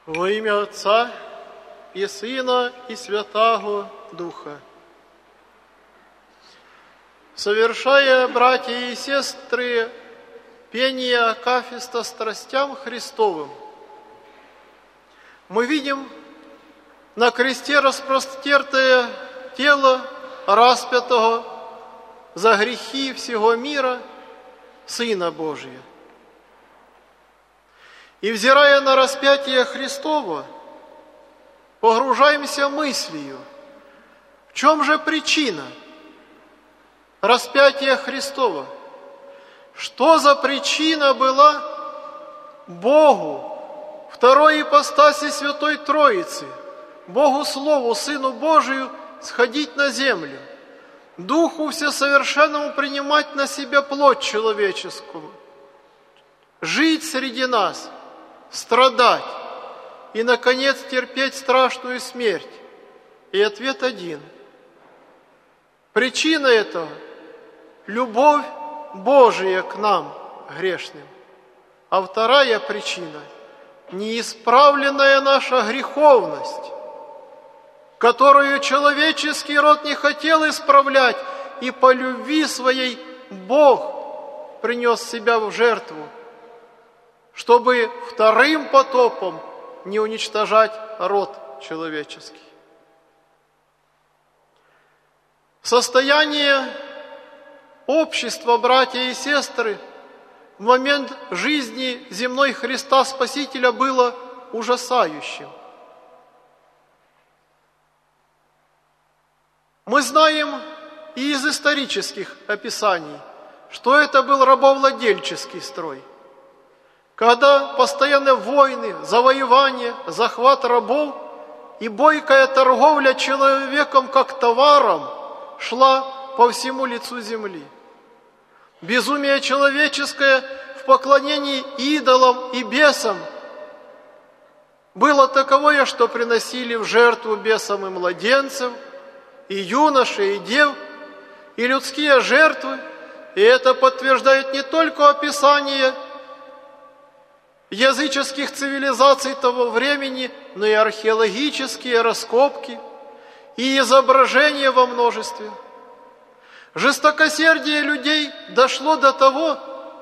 Во ім'я Отца и Сына и Святаго Духа. Совершая, братья и сестры, пение акафиста страстям Христовым, мы видим на кресте распростертое тело распятого за грехи всего мира Сына Божия. И, взирая на распятие Христово, погружаемся мыслью, в чем же причина распятия Христова? Что за причина была Богу, второй ипостаси Святой Троицы, Богу Слову, Сыну Божию, сходить на землю, Духу Всесовершенному принимать на себя плоть человеческую, жить среди нас, страдать и, наконец, терпеть страшную смерть? И ответ один. Причина этого – любовь Божия к нам, грешным. А вторая причина – неисправленная наша греховность, которую человеческий род не хотел исправлять, и по любви своей Бог принес себя в жертву, чтобы вторым потопом не уничтожать род человеческий. Состояние общества, братья и сестры, в момент жизни земной Христа Спасителя было ужасающим. Мы знаем и из исторических описаний, что это был рабовладельческий строй, когда постоянные войны, завоевания, захват рабов и бойкая торговля человеком как товаром шла по всему лицу земли. Безумие человеческое в поклонении идолам и бесам было таковое, что приносили в жертву бесам и младенцев, и юношей, и дев, и людские жертвы. И это подтверждает не только описание языческих цивилизаций того времени, но и археологические раскопки и изображения во множестве. Жестокосердие людей дошло до того,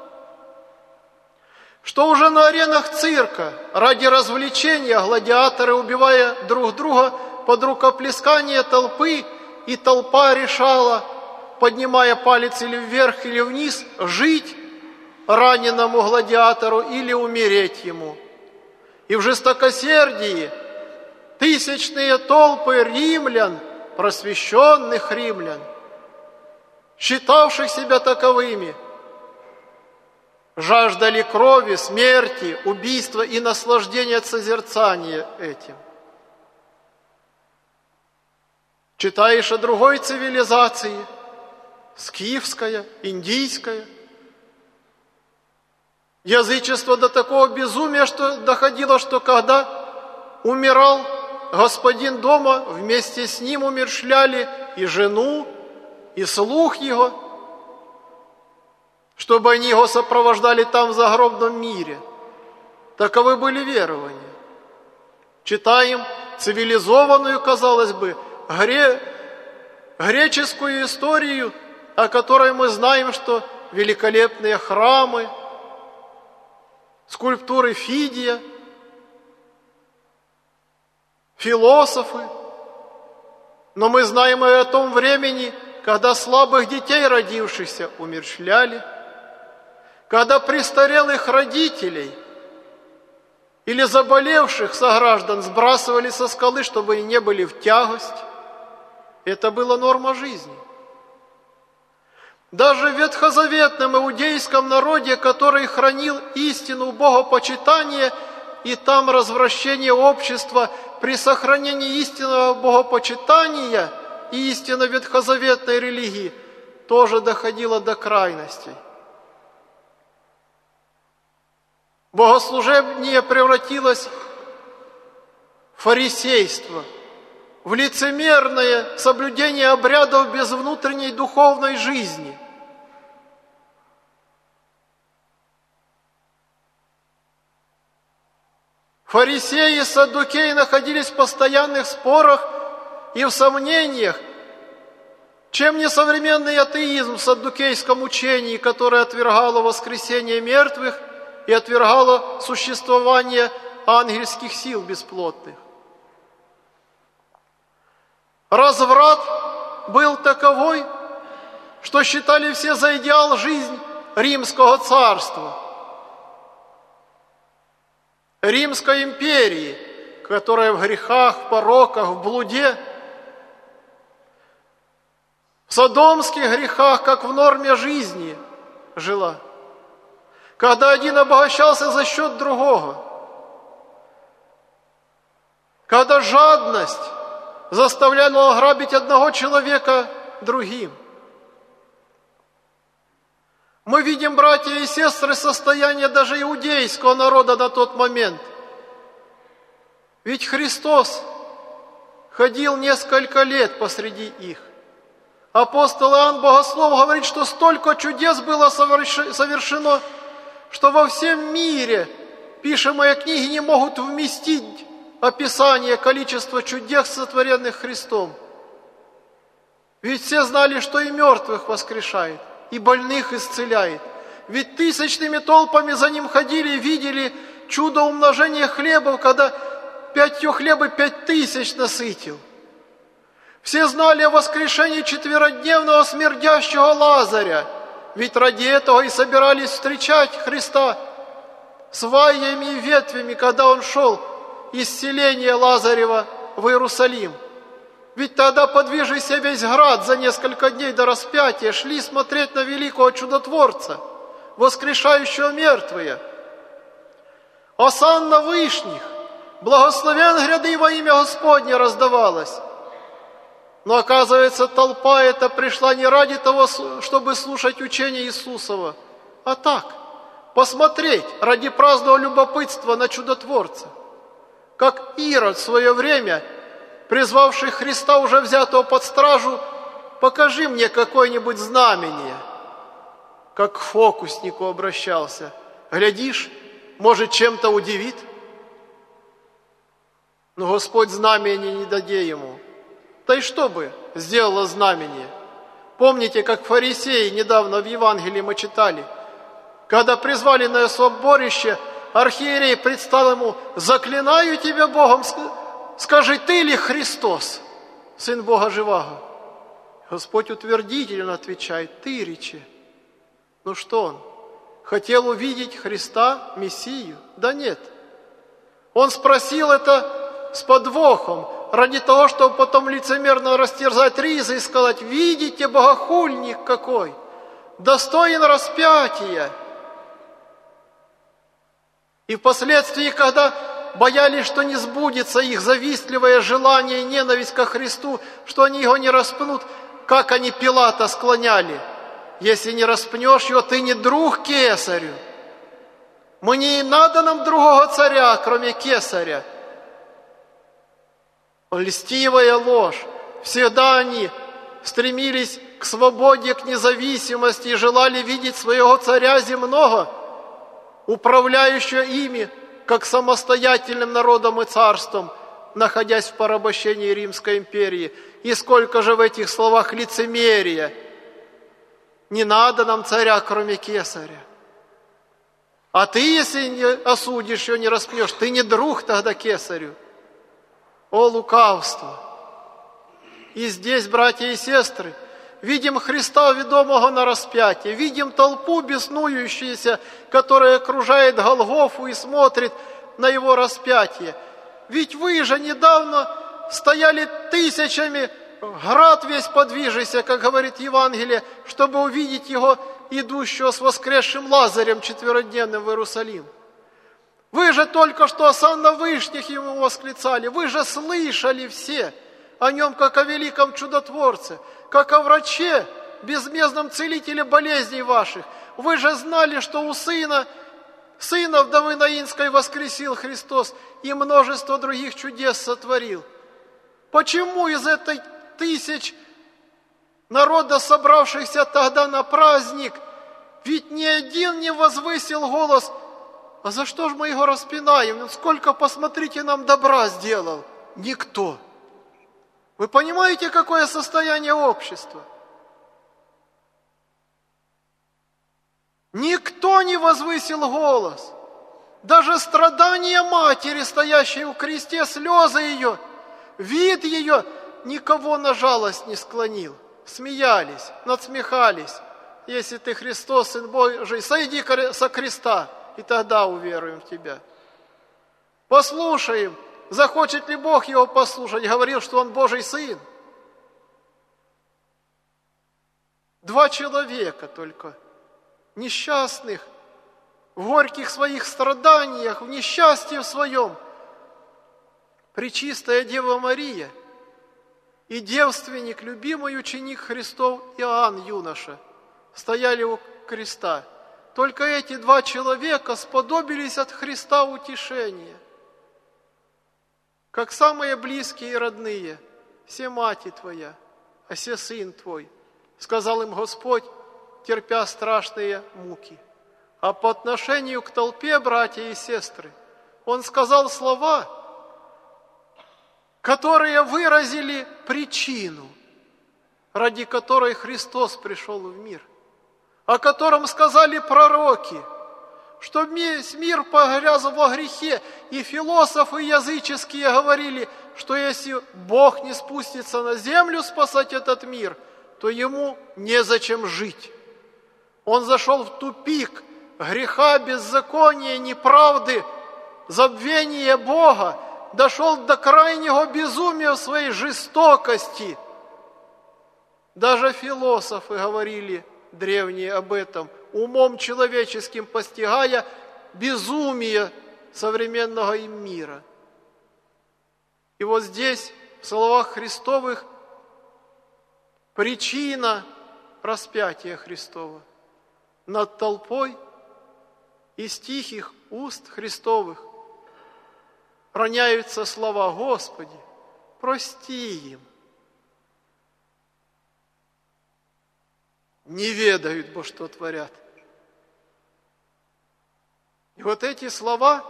что уже на аренах цирка ради развлечения гладиаторы, убивая друг друга под рукоплескание толпы, и толпа решала, поднимая палец или вверх, или вниз, жить раненому гладиатору или умереть ему. И в жестокосердии тысячные толпы римлян, просвещенных римлян, считавших себя таковыми, жаждали крови, смерти, убийства и наслаждения от созерцания этим. Читаешь о другой цивилизации, скифская, индийская. Язычество до такого безумия, что доходило, что когда умирал господин дома, вместе с ним умерщвляли и жену, и слух его, чтобы они его сопровождали там в загробном мире. Таковы были верования. Читаем цивилизованную, казалось бы, греческую историю, о которой мы знаем, что великолепные храмы, скульптуры Фидия, философы. Но мы знаем и о том времени, когда слабых детей, родившихся, умерщвляли, когда престарелых родителей или заболевших сограждан сбрасывали со скалы, чтобы они не были в тягость. Это была норма жизни. Даже в ветхозаветном иудейском народе, который хранил истину богопочитания, и там развращение общества при сохранении истинного богопочитания и истинно ветхозаветной религии, тоже доходило до крайностей. Богослужение превратилось в фарисейство, в лицемерное соблюдение обрядов без внутренней духовной жизни. Фарисеи и саддукеи находились в постоянных спорах и в сомнениях, чем не современный атеизм в саддукейском учении, которое отвергало воскресение мертвых и отвергало существование ангельских сил бесплотных. Разврат был таковой, что считали все за идеал жизнь Римского царства, Римской империи, которая в грехах, в пороках, в блуде, в содомских грехах, как в норме жизни жила, когда один обогащался за счет другого, когда жадность заставляла ограбить одного человека другим. Мы видим, братья и сестры, состояние даже иудейского народа на тот момент. Ведь Христос ходил несколько лет посреди их. Апостол Иоанн Богослов говорит, что столько чудес было совершено, что во всем мире пишемые книги не могут вместить описание количества чудес, сотворенных Христом. Ведь все знали, что и мертвых воскрешает, и больных исцеляет. Ведь тысячными толпами за Ним ходили и видели чудо умножения хлебов, когда 5 хлеб и 5000 насытил. Все знали о воскрешении четверодневного смердящего Лазаря, ведь ради этого и собирались встречать Христа сваями и ветвями, когда Он шел из селения Лазарева в Иерусалим. Ведь тогда подвижися весь град за несколько дней до распятия шли смотреть на великого чудотворца, воскрешающего мертвые. Осанна вышних, благословен гряды во имя Господне раздавалось. Но оказывается, толпа эта пришла не ради того, чтобы слушать учение Иисусова, а так, посмотреть ради праздного любопытства на чудотворца. Как Ирод в свое время, призвавший Христа, уже взятого под стражу, покажи мне какое-нибудь знамение. Как к фокуснику обращался. Глядишь, может, чем-то удивит. Но Господь знамения не даде ему. Да и что бы сделало знамение? Помните, как фарисеи недавно в Евангелии мы читали, когда призвали на соборище, архиерей предстал ему: «Заклинаю тебя Богом, скажи, ты ли Христос, Сын Бога Живаго?» Господь утвердительно отвечает: «Ты речи». Ну что он? Хотел увидеть Христа, Мессию? Да нет. Он спросил это с подвохом, ради того, чтобы потом лицемерно растерзать ризы и сказать: «Видите, богохульник какой, достоин распятия». И впоследствии, когда боялись, что не сбудется их завистливое желание и ненависть ко Христу, что они его не распнут, как они Пилата склоняли: «Если не распнешь его, ты не друг кесарю. Мне и надо нам другого царя, кроме кесаря». Льстивая ложь. Всегда они стремились к свободе, к независимости и желали видеть своего царя земного, управляющего ими, как самостоятельным народом и царством, находясь в порабощении Римской империи. И сколько же в этих словах лицемерия! Не надо нам царя, кроме кесаря. А ты, если не осудишь его, не распнешь, ты не друг тогда кесарю. О лукавство! И здесь, братья и сестры, видим Христа, ведомого на распятие, видим толпу беснующуюся, которая окружает Голгофу и смотрит на его распятие. Ведь вы же недавно стояли тысячами, град весь подвижися, как говорит Евангелие, чтобы увидеть его, идущего с воскресшим Лазарем четверодневным в Иерусалим. Вы же только что осанна вышних ему восклицали, вы же слышали все о нем, как о великом чудотворце, как о враче, безмездном целителе болезней ваших. Вы же знали, что у сына вдовы Наинской воскресил Христос и множество других чудес сотворил. Почему из этой тысяч народа, собравшихся тогда на праздник, ведь ни один не возвысил голос а за что же мы его распинаем? Ну, сколько, посмотрите, нам добра сделал. Никто. Вы понимаете, какое состояние общества? Никто не возвысил голос. Даже страдания матери, стоящей у кресте, слезы ее, вид ее, никого на жалость не склонил. Смеялись, надсмехались. Если ты Христос, Сын Божий, сойди со креста, и тогда уверуем в тебя. Послушаем, захочет ли Бог его послушать, говорил, что он Божий Сын. 2 человека только, несчастных, в горьких своих страданиях, в несчастье в своем. Пречистая Дева Мария и девственник, любимый ученик Христов Иоанн, юноша, стояли у креста. Только эти 2 человека сподобились от Христа утешения. Как самые близкие и родные, все мати твоя, а все сын твой, сказал им Господь, терпя страшные муки. А по отношению к толпе, братья и сестры, Он сказал слова, которые выразили причину, ради которой Христос пришел в мир, о котором сказали пророки, что весь мир погряз во грехе, и философы языческие говорили, что если Бог не спустится на землю спасать этот мир, то Ему незачем жить. Он зашел в тупик греха, беззакония, неправды, забвения Бога, дошел до крайнего безумия в своей жестокости. Даже философы говорили древние об этом, умом человеческим постигая безумие современного им мира. И вот здесь, в словах Христовых, причина распятия Христова. Над толпой из тихих уст Христовых роняются слова: Господи, прости им. Не ведают, бо что творят. И вот эти слова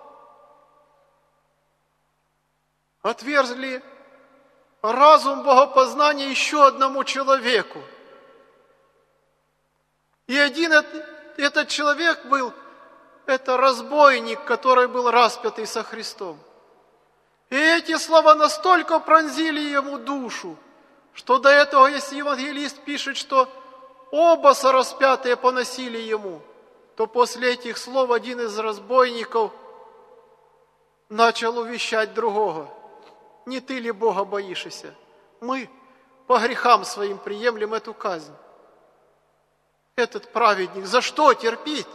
отверзли разум богопознания еще одному человеку. И один этот человек был, это разбойник, который был распятый со Христом. И эти слова настолько пронзили ему душу, что до этого, если евангелист пишет, что оба сораспятые поносили ему, то после этих слов один из разбойников начал увещать другого: не ты ли Бога боишься? Мы по грехам своим приемлем эту казнь. Этот праведник за что терпит?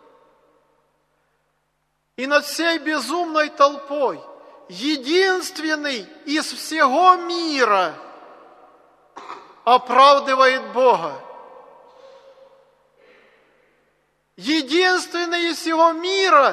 И над всей безумной толпой единственный из всего мира оправдывает Бога. Единственный из всего мира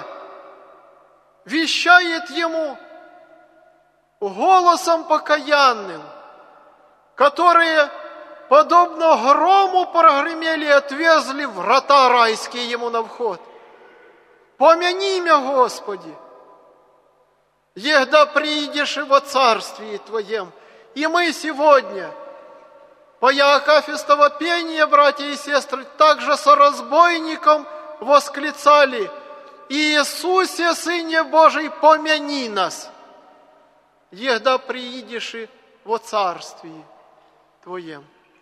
вещает Ему голосом покаянным, которые, подобно грому, прогремели и отверзли врата райские Ему на вход. Помяни меня, Господи, егда приидешь и во Царствие Твоем. И мы сегодня, поя акафистово пение, братья и сестры, также со разбойником восклицали: Иисусе, Сыне Божий, помяни нас, егда приидешь и во Царствие Твоем.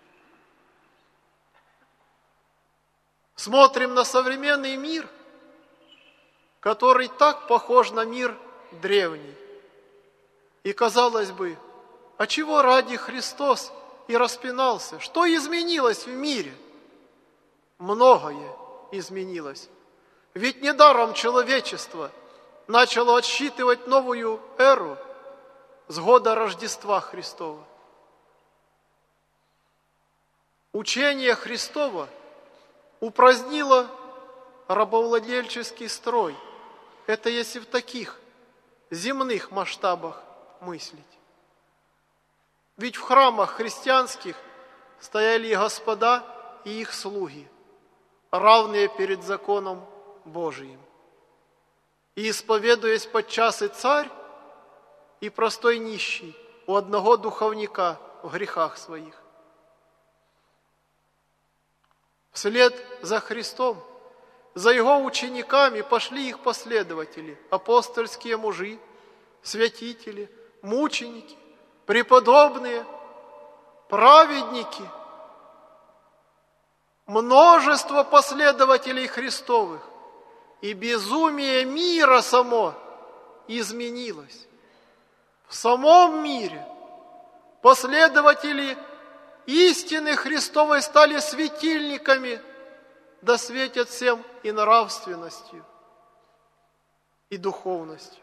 Смотрим на современный мир, который так похож на мир древний. И казалось бы, а чего ради Христос и распинался? Что изменилось в мире? Многое изменилось. Ведь недаром человечество начало отсчитывать новую эру с года Рождества Христова. Учение Христово упразднило рабовладельческий строй. Это если в таких земных масштабах мыслить. Ведь в храмах христианских стояли и господа, и их слуги, равные перед законом Божиим. и исповедуясь подчас и царь, и простой нищий у одного духовника в грехах своих. Вслед за Христом, за Его учениками пошли их последователи, апостольские мужи, святители, мученики, преподобные, праведники, множество последователей Христовых, и безумие мира само изменилось. В самом мире последователи истины Христовой стали светильниками, да светят всем и нравственностью, и духовностью.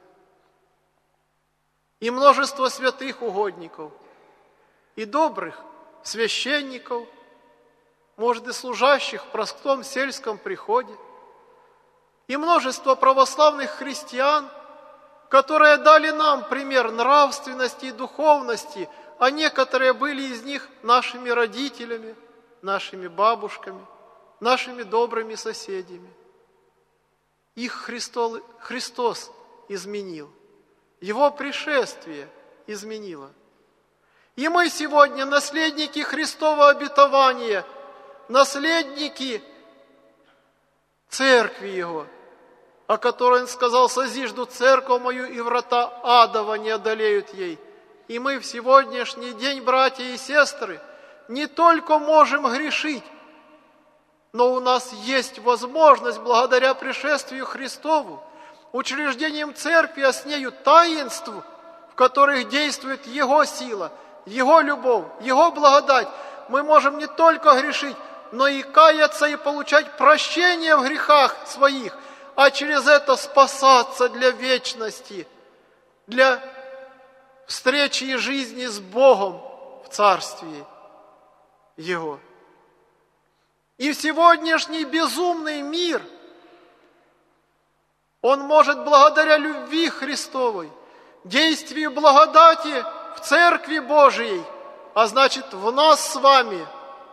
И множество святых угодников, и добрых священников, может, и служащих в простом сельском приходе, и множество православных христиан, которые дали нам пример нравственности и духовности, а некоторые были из них нашими родителями, нашими бабушками, нашими добрыми соседями. Их Христос изменил, Его пришествие изменило. И мы сегодня наследники Христова обетования, наследники Церкви Его, о которой Он сказал: «Созижду церковь мою, и врата адова не одолеют ей». И мы в сегодняшний день, братья и сестры, не только можем грешить, но у нас есть возможность, благодаря пришествию Христову, учреждением церкви, а с нею таинств, в которых действует Его сила, Его любовь, Его благодать, мы можем не только грешить, но и каяться и получать прощение в грехах своих, а через это спасаться для вечности, для встречи и жизни с Богом в Царстве Его. И сегодняшний безумный мир, он может благодаря любви Христовой, действию благодати в Церкви Божией, а значит в нас с вами,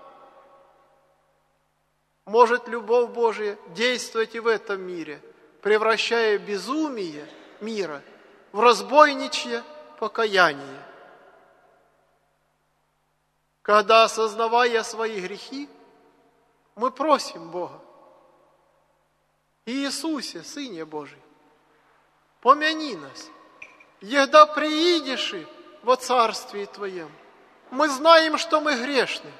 может любовь Божия действовать и в этом мире, превращая безумие мира в разбойничье покаяние. Когда, осознавая свои грехи, мы просим Бога: Иисусе, Сыне Божий, помяни нас, егда приидешь во Царствие Твоем. Мы знаем, что мы грешны,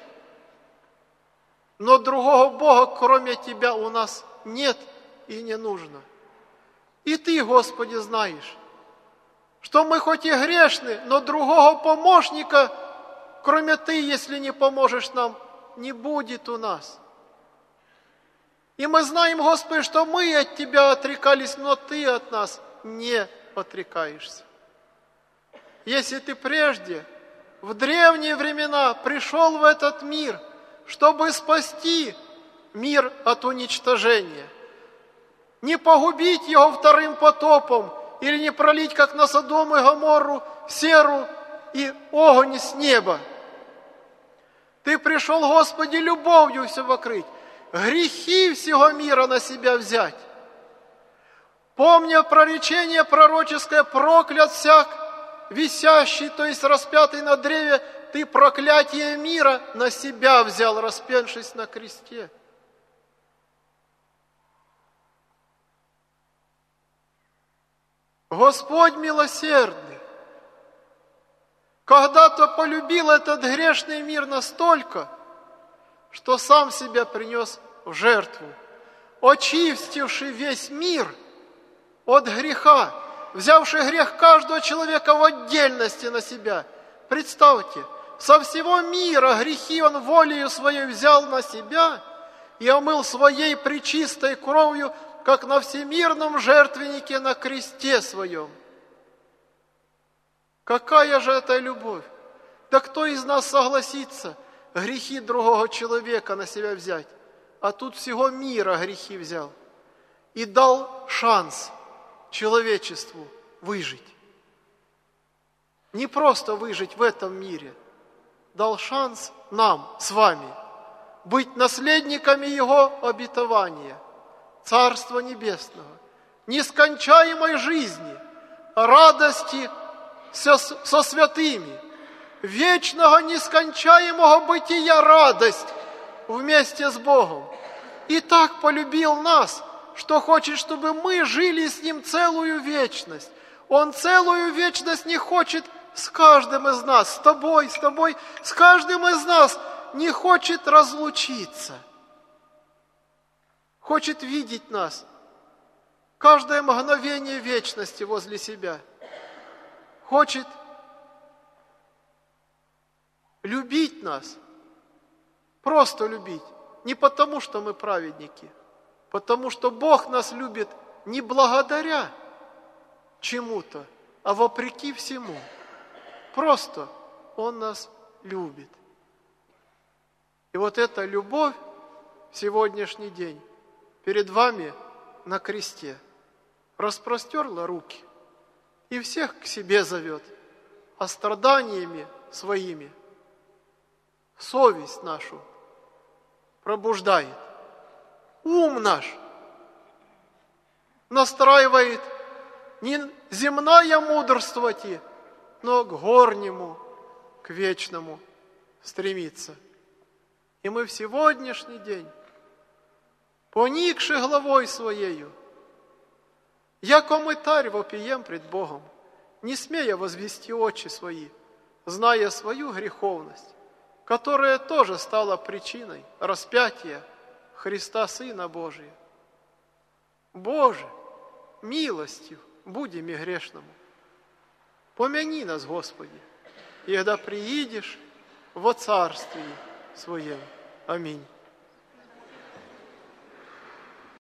но другого Бога, кроме Тебя, у нас нет и не нужно. И Ты, Господи, знаешь, что мы хоть и грешны, но другого помощника, кроме Ты, если не поможешь нам, не будет у нас. И мы знаем, Господи, что мы от Тебя отрекались, но Ты от нас не отрекаешься. Если Ты прежде, в древние времена, пришел в этот мир, чтобы спасти мир от уничтожения, не погубить его вторым потопом или не пролить, как на Содом и Гоморру, серу и огонь с неба. Ты пришел, Господи, любовью все покрыть, грехи всего мира на себя взять. Помня проречение пророческое: проклят всяк висящий, то есть распятый на древе, Ты проклятие мира на себя взял, распявшись на кресте. Господь милосердный, когда-то полюбил этот грешный мир настолько, что сам себя принес в жертву, очистивший весь мир от греха, взявший грех каждого человека в отдельности на себя. Представьте, со всего мира грехи Он волею Своей взял на себя и омыл Своей пречистой кровью, как на всемирном жертвеннике на кресте Своем. Какая же это любовь? Да кто из нас согласится грехи другого человека на себя взять? А тут всего мира грехи взял и дал шанс человечеству выжить. Не просто выжить в этом мире, дал шанс нам с вами быть наследниками Его обетования, Царства Небесного, нескончаемой жизни, радости со святыми, вечного нескончаемого бытия радость вместе с Богом. И так полюбил нас, что хочет, чтобы мы жили с Ним целую вечность. Он целую вечность не хочет с каждым из нас, с тобой, с каждым из нас не хочет разлучиться. Хочет видеть нас каждое мгновение вечности возле себя. Хочет любить нас, просто любить. Не потому, что мы праведники, потому что Бог нас любит не благодаря чему-то, а вопреки всему. Просто Он нас любит. И вот эта любовь в сегодняшний день перед вами на кресте распростерла руки и всех к себе зовет, а страданиями своими совесть нашу пробуждает. Ум наш настраивает не земное мудрствовать, но к горнему, к вечному стремиться. И мы в сегодняшний день, поникши головой своею, яко мытарь вопием пред Богом, не смея возвести очи свои, зная свою греховность, которая тоже стала причиной распятия Христа Сына Божия. Боже, милостив будем и грешному. Помяни нас, Господи, и когда приидешь во Царствие Своем. Аминь.